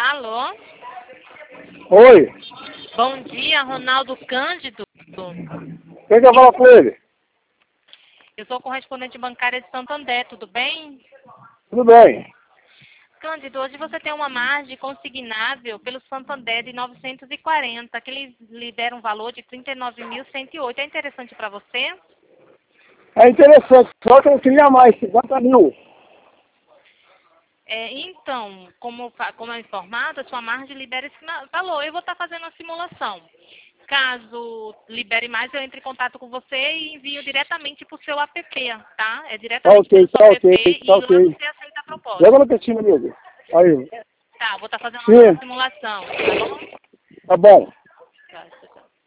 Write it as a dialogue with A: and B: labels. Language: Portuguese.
A: Alô?
B: Oi,
A: Bom dia, Ronaldo Cândido.
B: quem quer falar com ele?
A: Eu sou correspondente bancária de Santander, tudo bem?
B: Tudo bem.
A: Cândido, hoje você tem uma margem consignável pelo Santander de 940, que eles lhe deram um valor de 39.108. É interessante para você?
B: É interessante, só que eu queria mais, 50 mil.
A: Então, como é informado, a sua margem libera esse valor. Eu vou estar fazendo a simulação. Caso libere mais, eu entro em contato com você e envio diretamente para o seu app, tá? É
B: Tá
A: diretamente
B: ok,
A: pelo seu
B: tá
A: app
B: ok,
A: e
B: tá
A: lá
B: ok.
A: você aceita a proposta.
B: Joga no cantinho, amigo. Aí.
A: Tá, vou estar fazendo uma
B: Sim,
A: simulação, tá bom?
B: tá bom.